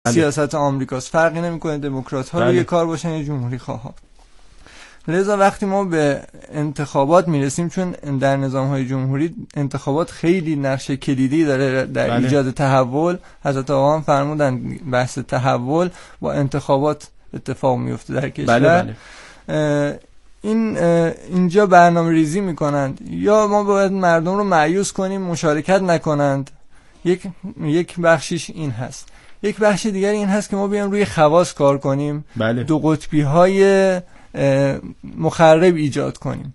سیاست آمریکاست. فرقی نمیکنه دموکرات‌ها روی کار باشن یا جمهوری خواها. لذا وقتی ما به انتخابات میرسیم، چون در نظام‌های جمهوری انتخابات خیلی نقش کلیدی داره در ایجاد تحول، حضرت آقا هم فرمودن بحث تحول با انتخابات اتفاق میفته در کشور. اینجا برنامه ریزی میکنند یا ما باید مردم رو مایوس کنیم مشارکت نکنند. یک بخشش این هست. یک بخش دیگر این هست که ما بیایم روی خواص کار کنیم. دو قطبی های مخرب ایجاد کنیم.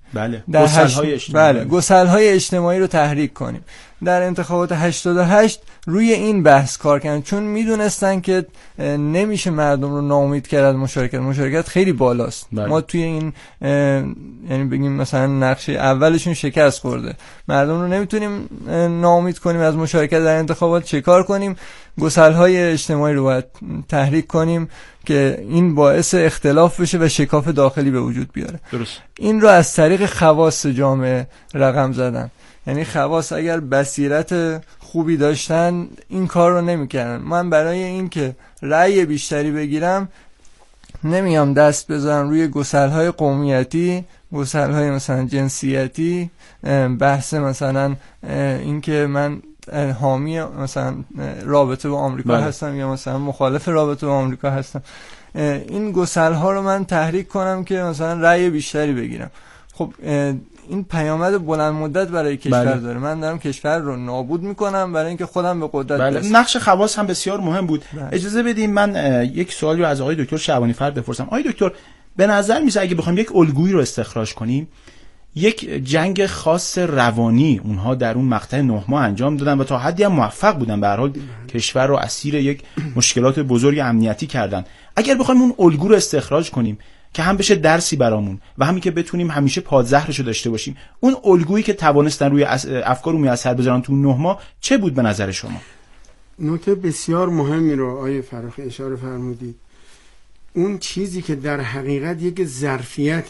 گسل‌های اجتماعی رو تحریک کنیم. در انتخابات 88 روی این بحث کار کردن، چون میدونستن که نمیشه مردم رو ناامید کرد از مشارکت خیلی بالاست. ما توی این یعنی بگیم مثلا نقشه اولشون شکست خورده، مردم رو نمیتونیم ناامید کنیم از مشارکت در انتخابات. چه کار کنیم؟ گسل‌های اجتماعی رو باید تحریک کنیم که این باعث اختلاف بشه و شکاف داخلی به وجود بیاره. درست. این رو از طریق خواص جامعه رقم زدن. یعنی خواص اگر بصیرت خوبی داشتن این کار رو نمی‌کردن. من برای این که رأی بیشتری بگیرم نمیام دست بذارم روی گسل‌های قومیتی، گسل‌های مثلا جنسیتی، بحث مثلا این که من حامی مثلا رابطه با آمریکا هستم یا مثلا مخالف رابطه با آمریکا هستم. این گسل‌ها رو من تحریک کنم که مثلا رأی بیشتری بگیرم. خب این پیامد بلند مدت برای کشور داره. من دارم کشور رو نابود میکنم برای اینکه خودم به قدرت برسم. نقش خواص هم بسیار مهم بود. اجازه بدیم من یک سوالی رو از آقای دکتر شعبانی فرد بپرسم. آقای دکتر، به نظر میاد اگه بخوایم یک الگویی رو استخراج کنیم، یک جنگ خاص روانی اونها در اون مقطع 9 ماه انجام دادن و تا حدی هم موفق بودن، به هر حال کشور رو اسیر یک مشکلات بزرگ امنیتی کردن. اگر بخوایم اون الگو رو استخراج کنیم که هم بشه درسی برامون و همین که بتونیم همیشه پادزهرشو داشته باشیم، اون الگویی که توانستن روی افکار عمومی اثر بذارن تو 9 ماه چه بود به نظر شما؟ نکته بسیار مهمی رو آیه فراخی اشاره فرمودید. اون چیزی که در حقیقت یک ظرفیت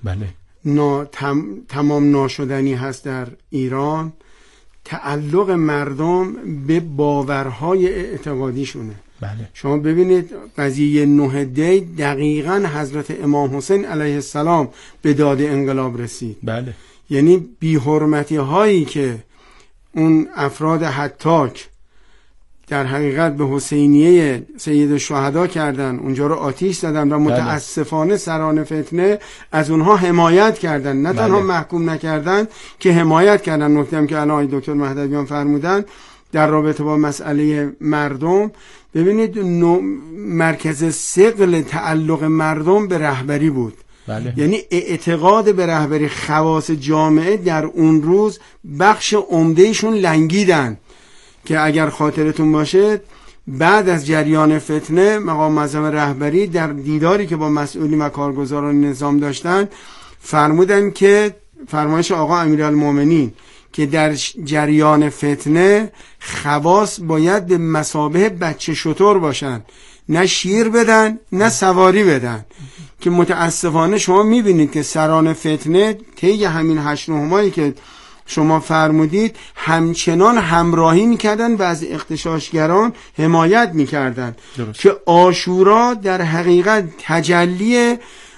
تمام ناشدنی هست در ایران، تعلق مردم به باورهای اعتقادیشونه. شما ببینید قضیه 9 دی دقیقاً حضرت امام حسین علیه السلام به داد انقلاب رسید. یعنی بی‌حرمتی هایی که اون افراد هتاک در حقیقت به حسینیه سید الشهدا کردن، اونجا رو آتیش زدن و متاسفانه سران فتنه از اونها حمایت کردن، نه تنها محکوم نکردن که حمایت کردن. نکته هم که الان آقای دکتر مهدویان فرمودن در رابطه با مسئله مردم، ببینید مرکز ثقل تعلق مردم به رهبری بود. یعنی اعتقاد به رهبری خواص جامعه در اون روز بخش عمدهشون لنگیدن که اگر خاطرتون باشه بعد از جریان فتنه مقام معظم رهبری در دیداری که با مسئولین و کارگزاران نظام داشتن فرمودن که فرمایش آقا امیرالمومنین که در جریان فتنه خواص باید به مثابه بچه شتر باشن، نه شیر بدن نه سواری بدن. که متاسفانه شما میبینید که سران فتنه طی همین 8-9 ماهی که شما فرمودید همچنان همراهی میکردن و از اغتشاشگران حمایت میکردن که عاشورا در حقیقت تجلی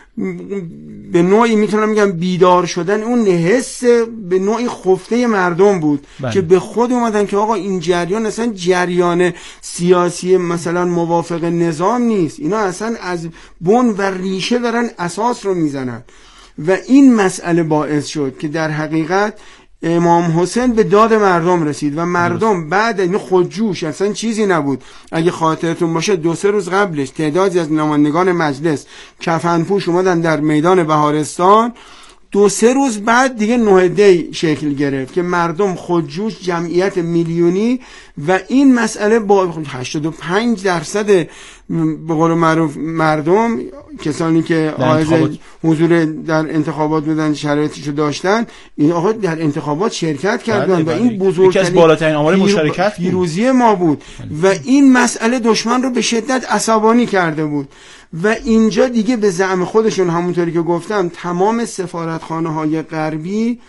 به نوعی میتونم میگم بیدار شدن اون حس به نوعی خفته مردم بود که به خود اومدن که آقا این جریان اصلا جریان سیاسی مثلا موافق نظام نیست، اینا اصلا از بن و ریشه دارن اساس رو میزنن. و این مسئله باعث شد که در حقیقت امام حسین به داد مردم رسید و مردم بعد این خودجوش اصلا چیزی نبود. اگه خاطرتون باشه 2-3 روز قبلش تعدادی از نمایندگان مجلس کفنپوش اومدن در میدان بهارستان، 2-3 روز بعد دیگه 9 دی شکل گرفت که مردم خودجوش، جمعیت میلیونی و این مسئله با 85% به قول معروف مردم، کسانی که حائز حضور در انتخابات بودن، شرایطشو داشتن، این آقا در انتخابات شرکت کردن و این بزرگترین یکی از بالاترین آمار مشارکت پیروزی ما بود و این مسئله دشمن رو به شدت عصبانی کرده بود. و اینجا دیگه به زعم خودشون همونطوری که گفتم تمام سفارتخانه‌های غربی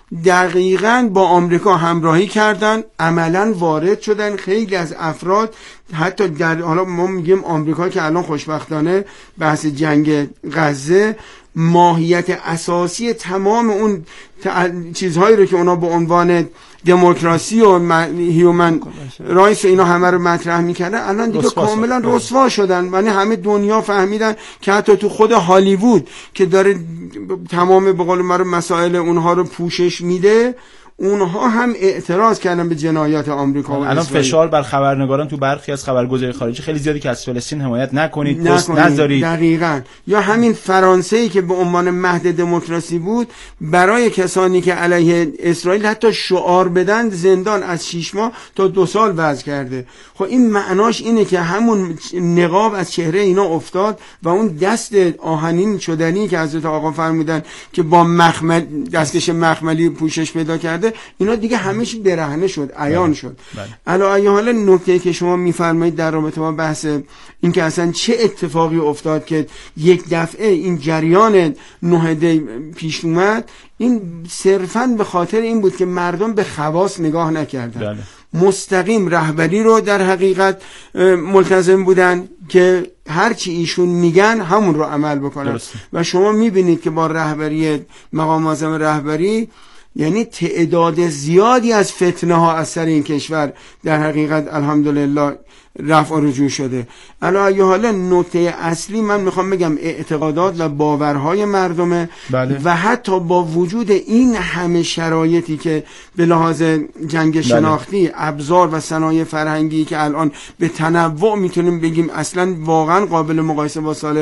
دقیقاً با آمریکا همراهی کردن، عملاً وارد شدن. خیلی از افراد حتی در، حالا ما میگیم آمریکا که الان خوشبختانه بحث جنگ غزه ماهیت اساسی تمام اون چیزهایی رو که اونا به عنوان دموکراسی و هیومن رایتس و اینا همه رو مطرح میکردن الان دیگه کاملا رسوا شدن. یعنی همه دنیا فهمیدن که حتی تو خود هالیوود که داره تمام به قول معروف مسائل اونها رو پوشش میده، اونها هم اعتراض کردن به جنایات آمریکا و الان اسرائیل. فشار بر خبرنگاران تو برخی از خبرگزاری خارجی خیلی زیادی که از فلسطین حمایت نکنید، پست نذارید. دقیقاً. یا همین فرانسه‌ای که به عنوان مهد دموکراسی بود، برای کسانی که علیه اسرائیل حتی شعار بدن زندان از 6 ماه تا 2 سال وضع کرده. خب این معناش اینه که همون نقاب از چهره اینا افتاد و اون دست آهنین شدنی که حضرت آقا فرمودن که با مخمل دستکش مخملی پوشش پیدا کرده، اینا دیگه همش برهنه شد، عیان شد. علاوه حالا نکته که شما میفرمایید در رابطه با بحث این که اصلا چه اتفاقی افتاد که یک دفعه این جریان 9 دی پیش اومد، این صرفاً به خاطر این بود که مردم به خواص نگاه نکردن. مستقیم رهبری رو در حقیقت ملتزم بودن که هرچی ایشون میگن همون رو عمل بکنن. و شما میبینید که با رهبری مقام معظم رهبری، یعنی تعداد زیادی از فتنه ها از سر این کشور در حقیقت الحمدلله رفع و رجوع شده. علاوه حالا نکته اصلی من میخوام بگم اعتقادات و باورهای مردمه. و حتی با وجود این همه شرایطی که به لحاظ جنگ شناختی، ابزار و صنایع فرهنگی که الان به تنوع میتونیم بگیم اصلا واقعا قابل مقایسه با سال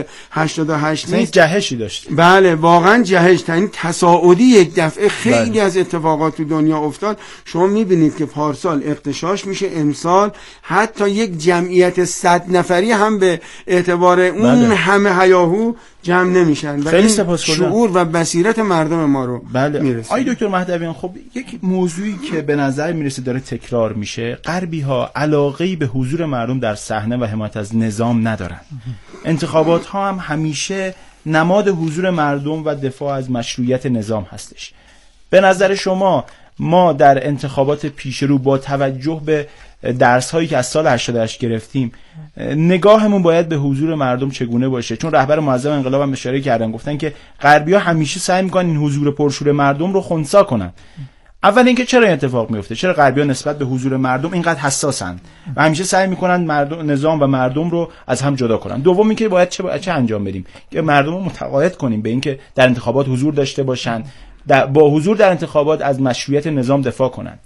88 نیست، جهشی داشت. بله واقعا جهش، یعنی تصاعدی یک دفعه خیلی از اتفاقات تو دنیا افتاد. شما میبینید که پارسال اغتشاش میشه، امسال حتی یک جمعیت 100 نفری هم به اعتبار اون همه هیاهو جمع نمیشن. خیلی سپاسگزارم. شعور و بصیرت مردم ما رو میرسه. آقای دکتر مهدویان، خب یک موضوعی که به نظر میرسه داره تکرار میشه، غربی ها علاقه‌ای به حضور مردم در صحنه و حمایت از نظام ندارن. انتخابات ها هم همیشه نماد حضور مردم و دفاع از مشروعیت نظام هستش. به نظر شما ما در انتخابات پیش رو با توجه به درس هایی که از سال 88 گرفتیم، نگاهمون باید به حضور مردم چگونه باشه؟ چون رهبر معظم انقلاب هم اشاره کردن، گفتن که غربی‌ها همیشه سعی می‌کنن این حضور پرشور مردم رو خنثی کنن. اول اینکه چرا این اتفاق میفته؟ چرا غربی‌ها نسبت به حضور مردم اینقدر حساسن و همیشه سعی می‌کنن مردم، نظام و مردم رو از هم جدا کنن؟ دوم اینکه باید چه انجام بدیم که مردم رو متقاعد کنیم به اینکه در انتخابات حضور داشته باشن، با حضور در انتخابات از مشروعیت نظام دفاع کنن.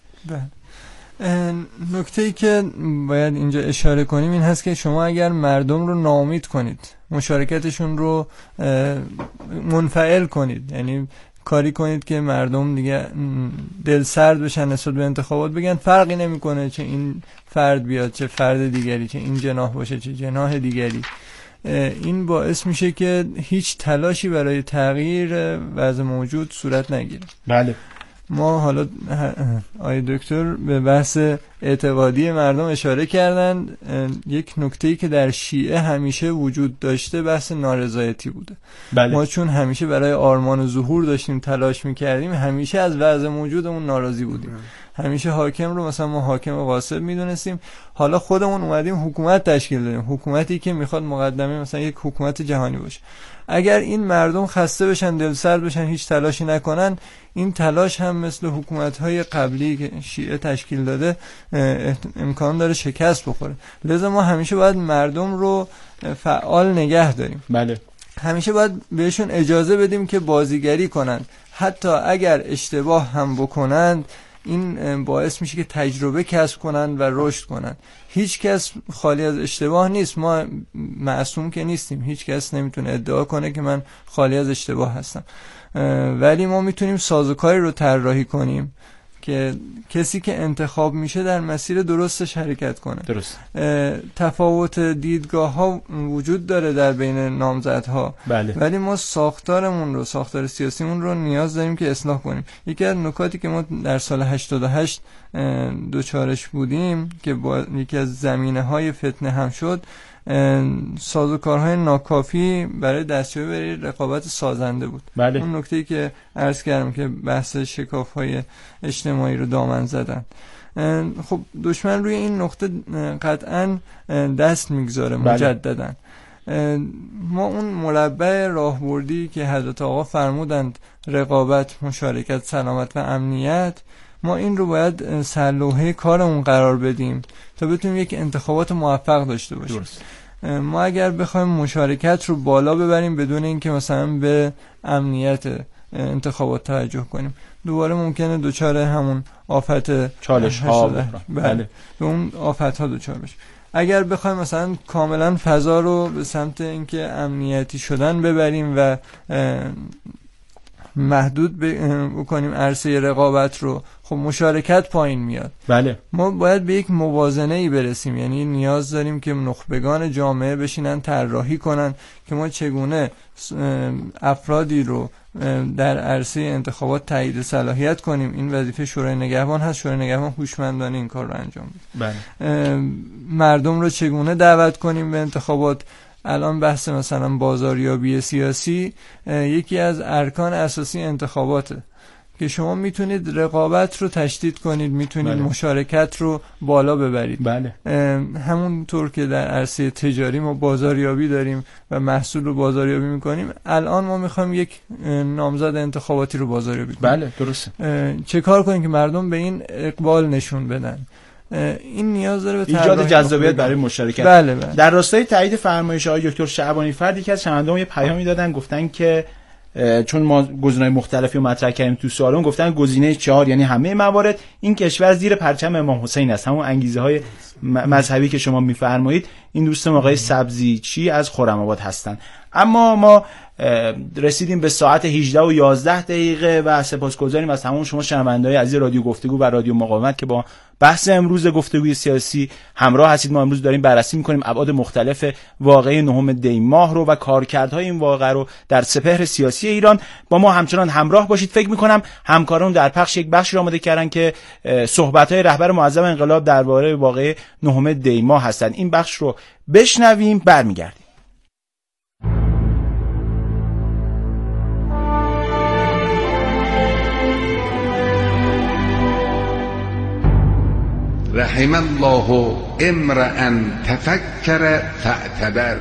نکته‌ای که باید اینجا اشاره کنیم این هست که شما اگر مردم رو ناامید کنید، مشارکتشون رو منفعل کنید، یعنی کاری کنید که مردم دیگه دل سرد بشن نسبت به انتخابات، بگن فرقی نمیکنه چه این فرد بیاد چه فرد دیگری، چه این جناح باشه چه جناح دیگری، این باعث میشه که هیچ تلاشی برای تغییر وضع موجود صورت نگیره. بله. ما حالا آقای دکتر به بحث اعتقادی مردم اشاره کردن. یک نکته‌ای که در شیعه همیشه وجود داشته بحث نارضایتی بوده. بله. ما چون همیشه برای آرمان و ظهور داشتیم تلاش میکردیم، همیشه از وضع موجودمون ناراضی بودیم. همیشه حاکم رو مثلا ما حاکم غاصب میدونستیم. حالا خودمون اومدیم حکومت تشکیل دادیم، حکومتی که میخواد مقدمه مثلا یک حکومت جهانی باشه. اگر این مردم خسته بشن، دل سرد بشن، هیچ تلاشی نکنن، این تلاش هم مثل حکومت‌های قبلی که شیعه تشکیل داده امکان داره شکست بخوره. لذا ما همیشه باید مردم رو فعال نگه داریم. بله. همیشه باید بهشون اجازه بدیم که بازیگری کنن، حتی اگر اشتباه هم بکنند این باعث میشه که تجربه کسب کنن و رشد کنن. هیچ کس خالی از اشتباه نیست، ما معصوم که نیستیم، هیچ کس نمیتونه ادعا کنه که من خالی از اشتباه هستم، ولی ما میتونیم سازوکاری رو طراحی کنیم که کسی که انتخاب میشه در مسیر درستش حرکت کنه. درست. تفاوت دیدگاه ها وجود داره در بین نامزدها. بله. ولی ما ساختار سیاسیمون رو نیاز داریم که اصلاح کنیم. یکی از نکاتی که ما در سال 88 دوچارش بودیم که با یکی از زمینه های فتنه هم شد، سازوکارهای ناکافی برای دستیابی به رقابت سازنده بود. بله. اون نکته‌ای که عرض کردم که بحث شکاف‌های اجتماعی رو دامن زدن. خب دشمن روی این نقطه قطعاً دست میگذاره مجدداً. ما اون مربع راهبردی که حضرت آقا فرمودند رقابت، مشارکت، سلامت و امنیت، ما این رو باید سرلوحه کارمون قرار بدیم تا بتونیم یک انتخابات موفق داشته باشیم. درست. ما اگر بخوایم مشارکت رو بالا ببریم بدون اینکه مثلا به امنیت انتخابات توجه کنیم، دوباره ممکنه دوچار همون آفت چالش ها بله به اون آفت ها دوچار بشیم. اگر بخوایم مثلا کاملا فضا رو به سمت اینکه امنیتی شدن ببریم و محدود بکنیم عرصه رقابت رو، خب مشارکت پایین میاد. بله. ما باید به یک موازنه‌ای برسیم، یعنی نیاز داریم که نخبگان جامعه بشینن طراحی کنن که ما چگونه افرادی رو در عرصه انتخابات تایید صلاحیت کنیم. این وظیفه شورای نگهبان هست. شورای نگهبان هوشمندانه این کار رو انجام میده. بله. مردم رو چگونه دعوت کنیم به انتخابات. الان بحث مثلا بازاریابی سیاسی یکی از ارکان اساسی انتخاباته که شما میتونید رقابت رو تشدید کنید، میتونید بله. مشارکت رو بالا ببرید. بله. همونطور که در عرصه تجاری ما بازاریابی داریم و محصول رو بازاریابی میکنیم، الان ما میخوایم یک نامزد انتخاباتی رو بازاریابی کنیم. بله درسته. چه کار کنیم که مردم به این اقبال نشون بدن؟ این نیاز داره به ایجاد جذابیت برای مشارکت. بله بله. در راستای تایید فرمایش آقای دکتر شعبانی فرد یکی از شنوندگان یه پیامی دادن، گفتن که چون ما گزینه‌های مختلفی رو مطرح کردیم تو سوالون، گفتن گزینه 4 یعنی همه موارد این کشور زیر پرچم امام حسین است، همون انگیزه‌های مذهبی که شما می‌فرمایید. این دوستم آقای سبزیچی از خرم‌آباد هستن. اما ما رسیدیم به ساعت 18:11 و سپاسگزاریم از تمام شما شنونده‌های عزیز رادیو گفتگو و رادیو مقاومت که با بحث امروز گفتگوی سیاسی همراه هستید. ما امروز داریم بررسی می‌کنیم ابعاد مختلف واقعه 9 دی ماه رو و کارکردهای این واقعه رو در سپهر سیاسی ایران. با ما همچنان همراه باشید. فکر می‌کنم همکاران در پخش یک بخشی رو آماده کردن که صحبت‌های رهبر معظم انقلاب درباره واقعه 9 دی ماه هستند. این بخش رو بشنویم، برمیگردیم. رحم الله امرأ تفکر فاعتبر.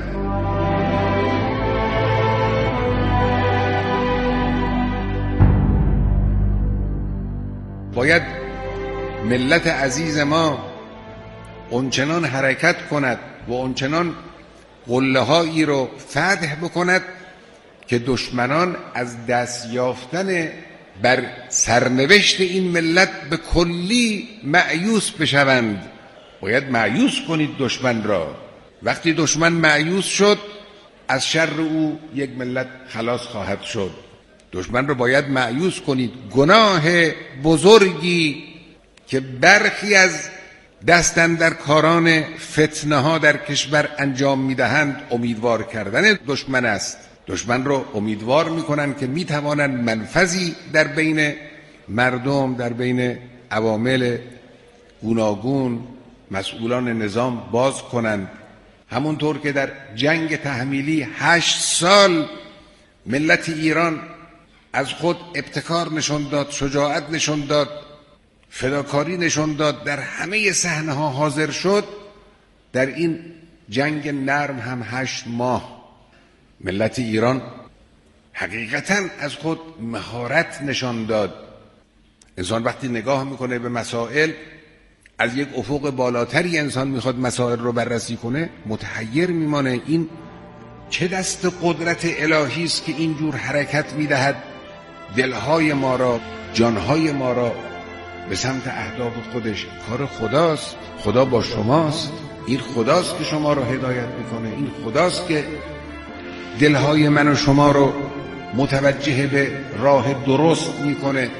باید ملت عزیز ما اونچنان حرکت کند و اونچنان قله‌هایی رو فتح بکند که دشمنان از دست یافتن بر سرنوشت این ملت به کلی مأیوس بشوند. باید مأیوس کنید دشمن را. وقتی دشمن مأیوس شد، از شر او یک ملت خلاص خواهد شد. دشمن را باید مأیوس کنید. گناه بزرگی که برخی از دستن در کاران فتنه ها در کشور انجام میدهند امیدوار کردن دشمن است. دشمن رو امیدوار میکنن که میتوانند منفذی در بین مردم، در بین عوامل گوناگون مسئولان نظام باز کنند. همونطور که در جنگ تحمیلی 8 سال ملت ایران از خود ابتکار نشون داد، شجاعت نشون داد، فداکاری نشون داد، در همه صحنه ها حاضر شد، در این جنگ نرم هم 8 ماه ملت ایران حقیقتاً از خود مهارت نشان داد. انسان وقتی نگاه میکنه به مسائل از یک افق بالاتری، انسان میخواد مسائل رو بررسی کنه، متحیر میمانه. این چه دست قدرت الهی است که اینجور حرکت میدهد دلهای ما را، جانهای ما را به سمت اهداف خودش. کار خداست، خدا با شماست. این خداست که شما رو هدایت میکنه. این خداست که دلهای من و شما رو متوجه به راه درست میکنه.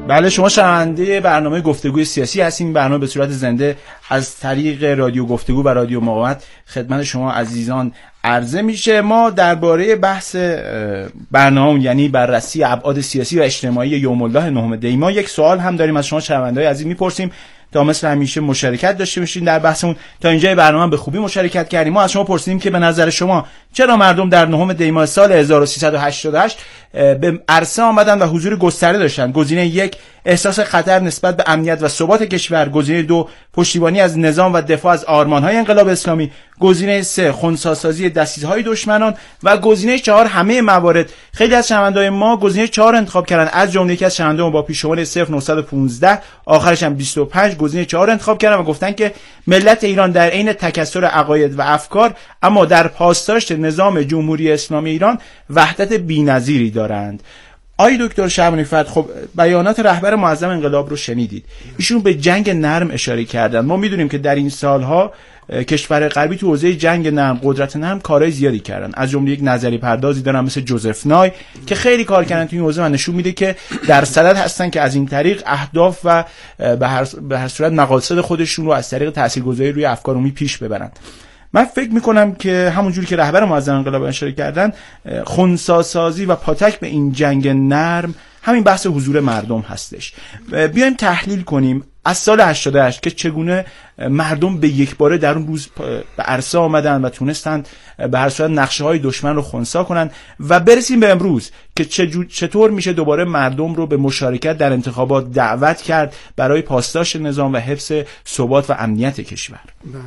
بله، شما شنونده برنامه گفتگوی سیاسی هستین. برنامه به صورت زنده از طریق رادیو گفتگو و رادیو مقاومت خدمت شما عزیزان عرضه میشه. ما درباره بحث برنامه، یعنی بررسی ابعاد سیاسی و اجتماعی یوم الله 9 دی، ما یک سوال هم داریم از شما شنونده‌های عزیز، میپرسیم تا مثل همیشه مشارکت داشته باشین در بحثمون. تا اینجای برنامه به خوبی مشارکت کردیم. ما از شما پرسیدیم که به نظر شما چرا مردم در 9 دی ماه سال 1388 به عرصه آمدن و حضور گسترده داشتن؟ گزینه 1 احساس خطر نسبت به امنیت و ثبات کشور، گزینه 2 پشتیبانی از نظام و دفاع از آرمان‌های انقلاب اسلامی، گزینه 3 خنثی‌سازی دسیسه‌های دشمنان و گزینه 4 همه موارد. خیلی از شنونده‌های ما گزینه 4 انتخاب کردن، از جمله یکی از شنونده‌ها با پیش‌شماره 0915 آخرش هم 25 گزینه 4 انتخاب کردن و گفتن که ملت ایران در عین تکثر عقاید و افکار اما در پاسداشت نظام جمهوری اسلامی ایران وحدت بی‌نظیری دارند. آقای دکتر شعبانی فرد، خب بیانات رهبر معظم انقلاب رو شنیدید. ایشون به جنگ نرم اشاره کردن. ما میدونیم که در این سالها کشور غربی تو حوزه جنگ نرم، قدرت نرم کارهای زیادی کردن. از جمله یک نظری پردازی دارن مثل جوزف نای که خیلی کار کردن تو این حوزه و نشون میده که در صدد هستن که از این طریق اهداف و به هر صورت مقاصد خودشون رو از طریق تاثیرگذاری روی افکار عمومی پیش ببرن. من فکر میکنم که همونجوری که رهبر معظم انقلاب اشاره کردن، خنثی‌سازی و پاتک به این جنگ نرم همین بحث حضور مردم هستش. بیایم تحلیل کنیم از سال 88 که چگونه مردم به یک باره در اون روز به عرصه آمدن و تونستند به هر صورت نقشه‌های دشمن رو خنثی کنن و برسیم به امروز که چطور میشه دوباره مردم رو به مشارکت در انتخابات دعوت کرد برای پاسداشت نظام و حفظ ثبات و امنیت کشور.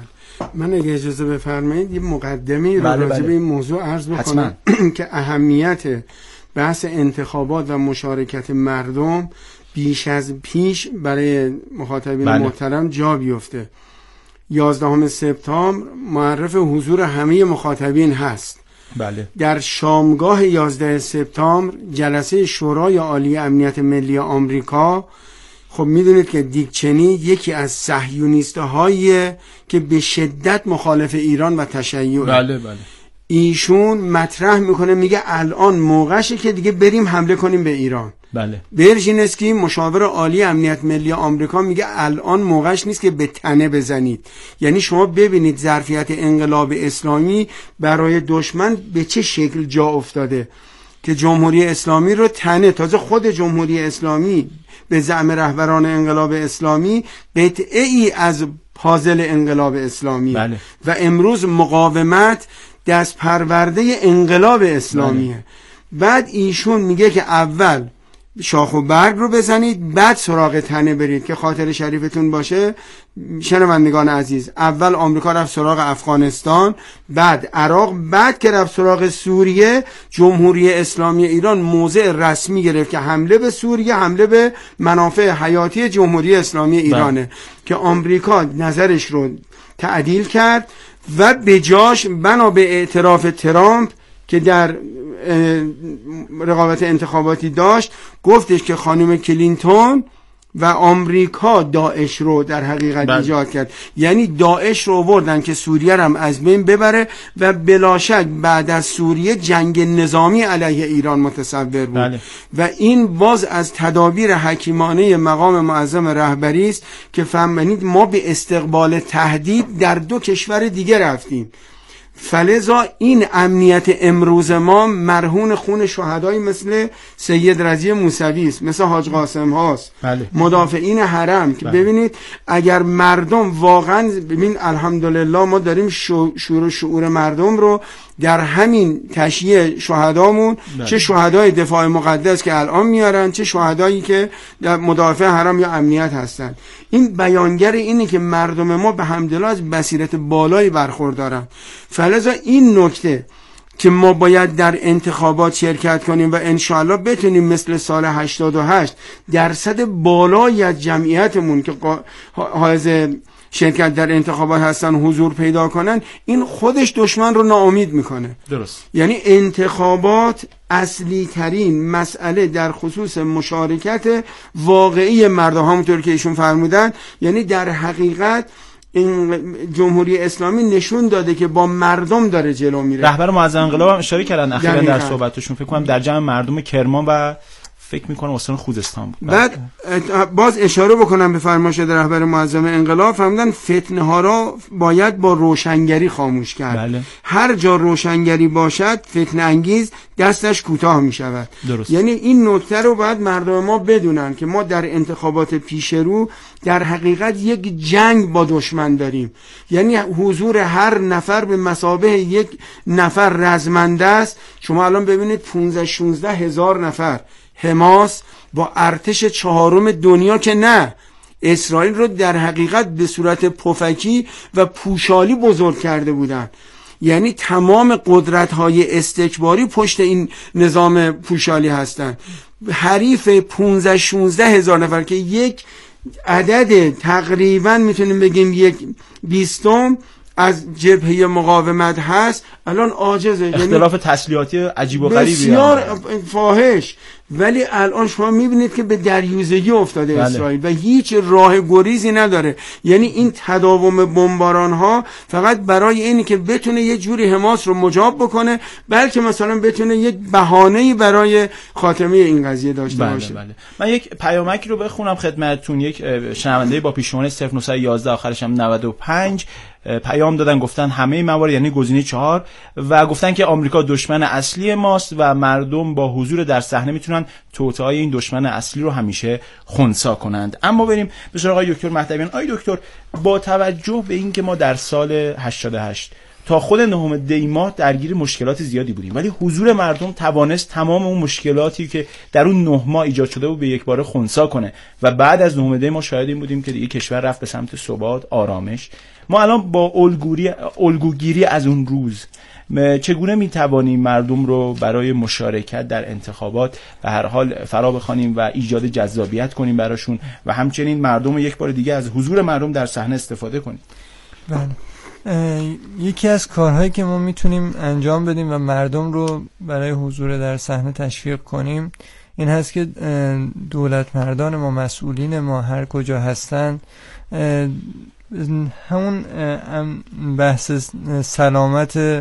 من اگه اجازه بفرمایید یه مقدمه‌ای رو راجع به این موضوع عرض بکنم که اهمیت بحث انتخابات و مشارکت مردم بیش از پیش برای مخاطبین محترم جا بیفته. 11 سپتامبر معرف حضور همه مخاطبین هست. بله. در شامگاه 11 سپتامبر جلسه شورای عالی امنیت ملی آمریکا، خب میدونید که دیک چینی یکی از صهیونیست‌هایی که به شدت مخالف ایران و تشیع، بله، ایشون مطرح میکنه، میگه الان موقعشه که دیگه بریم حمله کنیم به ایران. بله. برژینسکی مشاور عالی امنیت ملی آمریکا میگه الان موقعش نیست که به تنه بزنید. یعنی شما ببینید ظرفیت انقلاب اسلامی برای دشمن به چه شکل جا افتاده که جمهوری اسلامی رو تنه، تازه خود جمهوری اسلامی به زعم رهبران انقلاب اسلامی قطعه ای از پازل انقلاب اسلامی. بله. و امروز مقاومت دست پرورده انقلاب اسلامیه. بله. بعد ایشون میگه که اول شاخ و برگ رو بزنید، بعد سراغ تنه برید. که خاطر شریفتون باشه شنوندگان عزیز، اول آمریکا رفت سراغ افغانستان، بعد عراق، بعد که رفت سراغ سوریه، جمهوری اسلامی ایران موضع رسمی گرفت که حمله به سوریه حمله به منافع حیاتی جمهوری اسلامی ایرانه. که آمریکا نظرش رو تعدیل کرد و به جاش بنا به اعتراف ترامپ که در رقابت انتخاباتی داشت، گفتش که خانم کلینتون و آمریکا داعش رو در حقیقت ایجاد کرد. یعنی داعش رو آوردن که سوریه رو هم از بین ببره و بلا شک بعد از سوریه جنگ نظامی علیه ایران متصور بود. بله. و این باز از تدابیر حکیمانه مقام معظم رهبری است که فهمید ما به استقبال تهدید در دو کشور دیگه رفتیم. فلذا این امنیت امروز ما مرهون خون شهدایی مثل سید رضی موسوی است، مثل حاج قاسم هاست. بله. مدافعین حرم که ببینید اگر مردم واقعا، ببین الحمدلله ما داریم شعور مردم رو در همین تشییع شهدامون، چه شهدای دفاع مقدس که الان میارن، چه شهدایی که در مدافع حرم یا امنیت هستن. این بیانگر اینه که مردم ما به حمدالله از بصیرت بالایی برخوردارن. فلذا این نکته که ما باید در انتخابات شرکت کنیم و انشاءالله بتونیم مثل سال 88 درصد بالایی از جمعیتمون که حائز شرکت در انتخابات هستن حضور پیدا کنن، این خودش دشمن رو ناامید میکنه. درست. یعنی انتخابات اصلی ترین مسئله در خصوص مشارکت واقعی مردم، همونطور که ایشون فرمودن. یعنی در حقیقت این جمهوری اسلامی نشون داده که با مردم داره جلو میره. رهبر معظم انقلاب هم اشاره کردن اخیراً در صحبتشون، فکر کنم در جمع مردم کرمان و فکر میکنم استان خوزستان بود. بعد باز اشاره بکنم به فرمایشات رهبر معظم انقلاب، فرمودن فتنه ها را باید با روشنگری خاموش کرد. بله. هر جا روشنگری باشد فتنه انگیز دستش کوتاه می شود. درست. یعنی این نکته رو باید مردم ما بدونن که ما در انتخابات پیش رو در حقیقت یک جنگ با دشمن داریم. یعنی حضور هر نفر به مثابه یک نفر رزمنده است. شما الان ببینید 15-16 هزار نفر حماس با ارتش 4 دنیا که نه، اسرائیل رو در حقیقت به صورت پفکی و پوشالی بزرگ کرده بودن. یعنی تمام قدرت‌های استکباری پشت این نظام پوشالی هستند. حریف 15-16 هزار نفر که یک عدد تقریبا میتونیم بگیم 1/20 از جبهه مقاومت هست، الان عاجزه. اختلاف تسلیحاتی عجیب و غریبی بسیار فاحش. ولی الان شما میبینید که به دریوزگی افتاده. بله. اسرائیل و هیچ راه گریزی نداره. یعنی این تداوم بمباران ها فقط برای اینی که بتونه یه جوری حماس رو مجاب بکنه، بلکه مثلا بتونه یک بهانه‌ای برای خاتمه این قضیه داشته باشه. بله. من یک پیامکی رو بخونم خدمتتون. یک شنونده با پیشنهاد 0911 آخرش هم 95 پیام دادن، گفتن همه موارد، یعنی گزینه 4، و گفتن که آمریکا دشمن اصلی ماست و مردم با حضور در صحنه میتونن توطئه‌های این دشمن اصلی رو همیشه خنثی کنند. اما بریم به سراغ آقای دکتر مهدویان. آقای دکتر، با توجه به اینکه ما در سال 88 تا خود 9 دی ماه درگیر مشکلات زیادی بودیم، ولی حضور مردم توانست تمام اون مشکلاتی که در اون 9 ماه ایجاد شده بود به یک باره خنثی کنه و بعد از 9 دی ما شاهد این بودیم که دیگه کشور رفت به سمت ثبات، آرامش. ما الان با الگوگیری از اون روز چگونه میتوانیم مردم رو برای مشارکت در انتخابات به هر حال فرا بخوانیم و ایجاد جذابیت کنیم براشون و همچنین مردم رو یک بار دیگه از حضور مردم در صحنه استفاده کنیم؟ بله. یکی از کارهایی که ما میتونیم انجام بدیم و مردم رو برای حضور در صحنه تشویق کنیم این هست که دولت مردان ما، مسئولین ما هر کجا هستن، همون بحث سلامت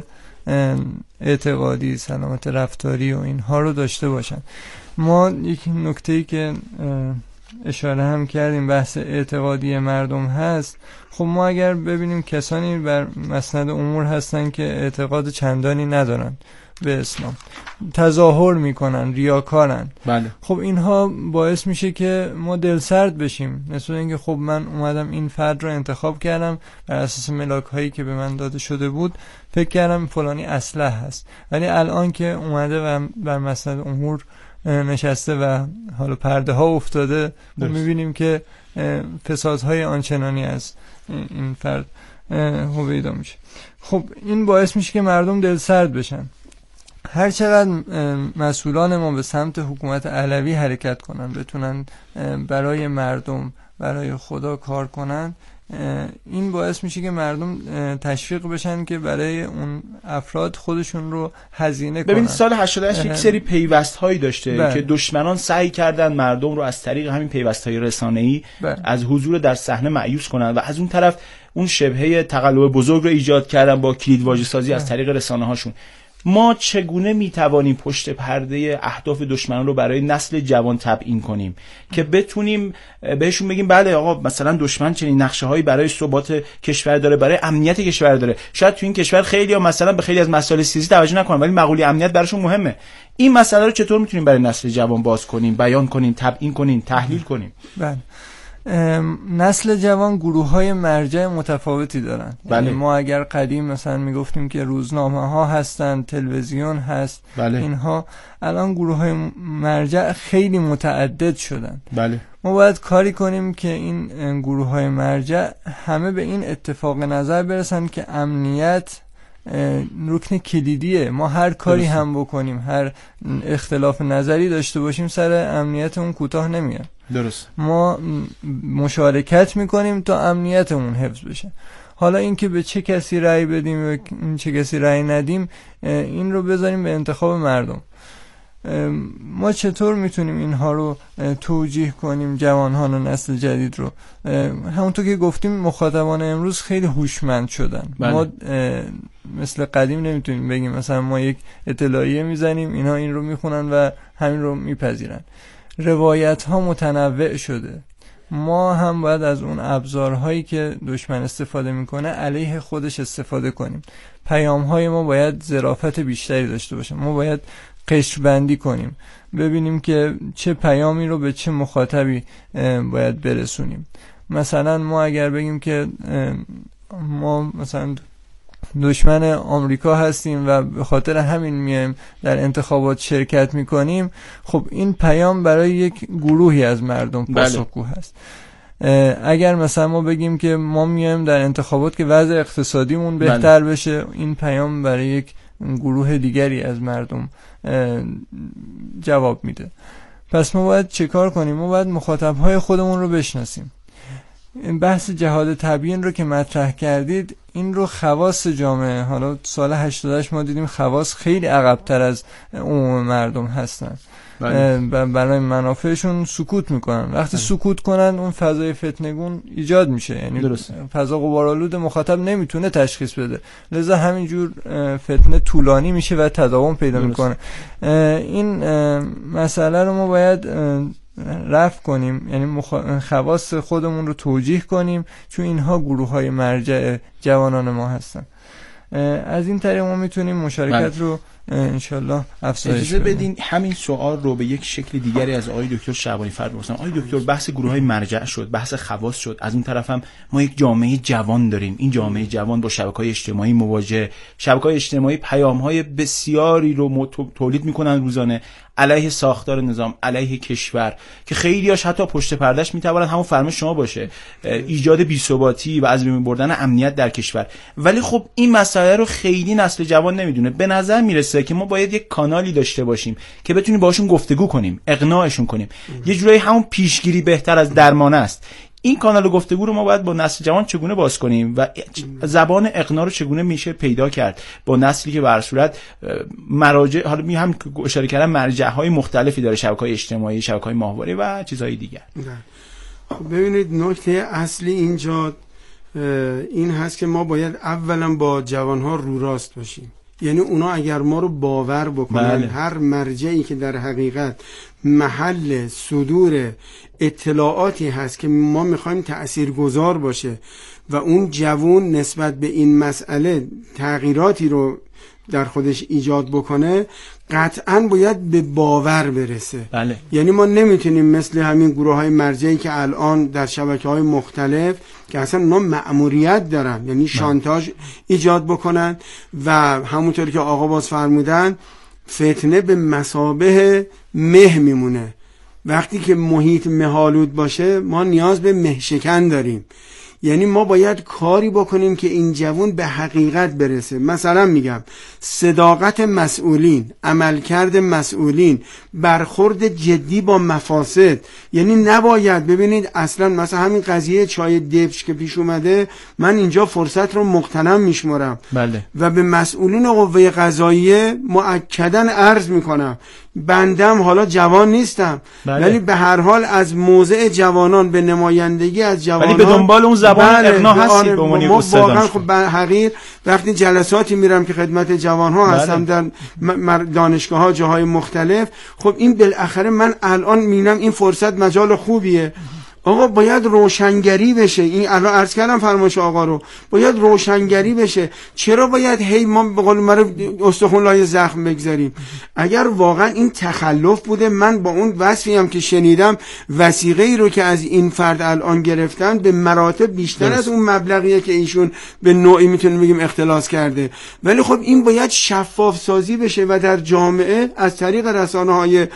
اعتقادی، سلامت رفتاری و اینها رو داشته باشن. ما یک نکته‌ای که اشاره هم کردیم بحث اعتقادی مردم هست. خب ما اگر ببینیم کسانی بر مسند امور هستن که اعتقاد چندانی ندارن به اسلام، تظاهر میکنن، ریاکارن، بله. خب اینها باعث میشه که ما دلسرد بشیم، مثل اینکه خب من اومدم این فرد رو انتخاب کردم بر اساس ملاک هایی که به من داده شده بود، فکر کردم فلانی اصلح هست، ولی الان که اومده و بر مسند امور نشسته و حالا پرده ها افتاده، ما میبینیم که فسادهای آنچنانی از این فرد هویدا میشه. خب این باعث میشه که مردم دلسرد بشن. هر چقدر مسئولان ما به سمت حکومت علوی حرکت کنن، بتونن برای مردم، برای خدا کار کنن، این باعث میشه که مردم تشویق بشن که برای اون افراد خودشون رو هزینه کنن. ببینید سال 88 یک سری پیوست هایی داشته که دشمنان سعی کردن مردم رو از طریق همین پیوست های رسانه‌ای از حضور در صحنه مایوس کنن و از اون طرف اون شبهه تقلب بزرگ رو ایجاد کردن با کلیدواژه سازی از طریق رسانه هاشون. ما چگونه میتوانیم پشت پرده اهداف دشمنان رو برای نسل جوان تبیین کنیم که بتونیم بهشون بگیم بله آقا مثلا دشمن چنین نقشه هایی برای ثبات کشور داره، برای امنیت کشور داره. شاید تو این کشور خیلی ها مثلا به خیلی از مسائل سیاسی توجه نکنن ولی مقوله امنیت براشون مهمه. این مسئله رو چطور میتونیم برای نسل جوان باز کنیم، بیان کنیم، تبیین کنیم، تحلیل کنیم؟ بله. نسل جوان گروه‌های مرجع متفاوتی دارن. بله. یعنی ما اگر قدیم مثلا میگفتیم که روزنامه ها هستن، تلویزیون هست، بله. اینها الان گروه‌های مرجع خیلی متعدد شدن. بله. ما باید کاری کنیم که این گروه‌های مرجع همه به این اتفاق نظر برسن که امنیت رکن کلیدیه. ما هر کاری هم بکنیم، هر اختلاف نظری داشته باشیم، سر امنیت اون کوتاه نمیاد. درست. ما مشارکت میکنیم تا امنیتمون حفظ بشه. حالا اینکه به چه کسی رأی بدیم و چه کسی رأی ندیم، این رو بذاریم به انتخاب مردم. ما چطور میتونیم اینها رو توجیه کنیم، جوانان و نسل جدید رو؟ همونطور که گفتیم مخاطبان امروز خیلی هوشمند شدن. بله. ما مثل قدیم نمیتونیم بگیم مثلا ما یک اطلاعیه میزنیم اینها این رو میخونن و همین رو میپذیرن. روایت ها متنوع شده. ما هم باید از اون ابزارهایی که دشمن استفاده میکنه علیه خودش استفاده کنیم. پیام های ما باید ظرافت بیشتری داشته باشه. ما باید قشر بندی کنیم، ببینیم که چه پیامی رو به چه مخاطبی باید برسونیم. مثلا ما اگر بگیم که ما مثلا دشمن آمریکا هستیم و به خاطر همین میایم در انتخابات شرکت میکنیم، خب این پیام برای یک گروهی از مردم پاسخگو هست. اگر مثلا ما بگیم که ما میایم در انتخابات که وضع اقتصادیمون بهتر بشه، این پیام برای یک گروه دیگری از مردم جواب میده. پس ما باید چه کار کنیم؟ ما باید مخاطبهای خودمون رو بشناسیم. این بحث جهاد تبیین رو که مطرح کردید، این رو خواص جامعه، حالا سال 88 ما دیدیم خواص خیلی عقب‌تر از عموم مردم هستن، برای منافعشون سکوت میکنن. وقتی سکوت کنن اون فضای فتنگون ایجاد میشه، یعنی فضا غبارآلود مخاطب نمیتونه تشخیص بده، لذا همینجور فتنه طولانی میشه و تداوم پیدا میکنه. این مسئله رو ما باید رفع کنیم، یعنی خواص خودمون رو توجیه کنیم، چون اینها گروه های مرجع جوانان ما هستن. از این طریق ما میتونیم مشارکت رو انشالله افزایش بدیم. بدین همین سوال رو به یک شکل دیگری از آقای دکتر شعبانی فرد بپرسم. آقای دکتر، بحث گروه های مرجع شد، بحث خواص شد، از اون طرف هم ما یک جامعه جوان داریم. این جامعه جوان با شبکه‌های اجتماعی مواجه، شبکه‌های اجتماعی پیام‌های بسیاری رو تولید میکنن روزانه علیه ساختار نظام، علیه کشور، که خیلی‌هاش حتی پشت پردهش میتواند همون فرمایش شما باشه، ایجاد بی‌ثباتی و از بین بردن امنیت در کشور. ولی خب این مسئله رو خیلی نسل جوان نمیدونه. به نظر میرسه که ما باید یک کانالی داشته باشیم که بتونیم باشون گفتگو کنیم، اقناعشون کنیم. یه جورایی همون پیشگیری بهتر از درمان است. این کانال گفتگو رو ما باید با نسل جوان چگونه باز کنیم و زبان اقناع رو چگونه میشه پیدا کرد با نسلی که به هر صورت مراجع، حالا هم اشاره کردم، مرجع‌های مختلفی داره، شبکه‌های اجتماعی، شبکه‌های ماهواره و چیزهای دیگر. خب ببینید، نکته اصلی اینجا این هست که ما باید اولا با جوان‌ها رو راست باشیم. یعنی اونا اگر ما رو باور بکنن، هر مرجعی که در حقیقت محل صدور اطلاعاتی هست که ما میخوایم تأثیرگذار باشه و اون جوان نسبت به این مسئله تغییراتی رو در خودش ایجاد بکنه، قطعاً باید به باور برسه. بله. یعنی ما نمیتونیم مثل همین گروه های مرجعی که الان در شبکه های مختلف که اصلا اونا مأموریت دارن، یعنی شانتاژ ایجاد بکنن و همونطور که آقا باز فرمودن فتنه به مثابه مه میمونه. وقتی که محیط مه‌آلود باشه ما نیاز به مه شکن داریم. یعنی ما باید کاری بکنیم که این جوان به حقیقت برسه. مثلا میگم صداقت مسئولین، عملکرد مسئولین، برخورد جدی با مفاسد. یعنی نباید، ببینید اصلا مثلا همین قضیه چای دبش که پیش اومده، من اینجا فرصت رو مغتنم میشمارم. بله. و به مسئولین قوه قضاییه مؤکداً عرض میکنم، بندم حالا جوان نیستم، ولی به هر حال از موضع جوانان به نمایندگی از جوانان، ولی به دنبال اون زبان اقناع هستید به عنوان استاد. واقعا خب حقیر وقتی جلساتی میرم که خدمت جوانها هستم در دانشگاه‌ها جاهای مختلف، خب این بالاخره من الان میبینم این فرصت مجال خوبیه. آقا باید روشنگری بشه. این الان عرض کردم فرمایش آقا رو، باید روشنگری بشه. چرا باید هی ما به قول معروف استخوان لای زخم بگذاریم؟ اگر واقعا این تخلف بوده، من با اون وصفی هم که شنیدم، وثیقه‌ای رو که از این فرد الان گرفتن به مراتب بیشتر از اون مبلغیه که ایشون به نوعی میتونیم بگیم اختلاس کرده. ولی خب این باید شفاف سازی بشه و در جامعه از طریق رسانه‌های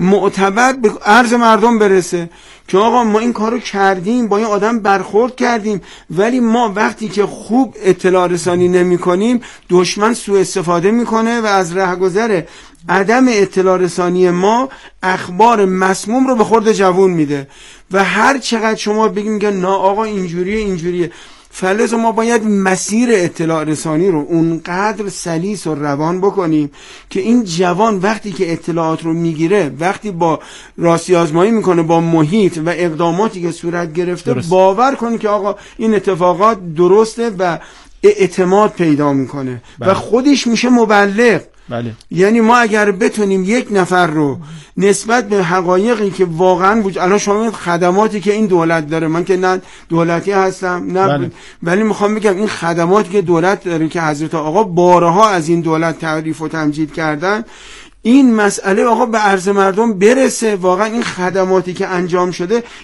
معتبر به عرض مردم برسه که آقا ما این کارو کردیم، با این آدم برخورد کردیم. ولی ما وقتی که خوب اطلاع رسانی نمی کنیم، دشمن سوء استفاده میکنه و از رهگذر عدم اطلاع رسانی ما اخبار مسموم رو به خورد جوون میده. و هر چقدر شما بگیم که نه آقا اینجوریه، فلز ما باید مسیر اطلاع رسانی رو اونقدر سلیس و روان بکنیم که این جوان وقتی که اطلاعات رو میگیره، وقتی با راستی آزمایی میکنه با محیط و اقداماتی که صورت گرفته، باور کنه که آقا این اتفاقات درسته و اعتماد پیدا میکنه و خودش میشه مبلغ. بله. یعنی ما اگر بتونیم یک نفر رو نسبت به حقایقی که واقعا وجود، الان شما خدماتی که این دولت داره، من که نه دولتی هستم نه بله. ولی میخوام بگم این خدماتی که دولت داره که حضرت آقا بارها از این دولت تعریف و تمجید کردن، این مسئله آقا به عرض مردم برسه، واقعا این خدماتی که انجام شده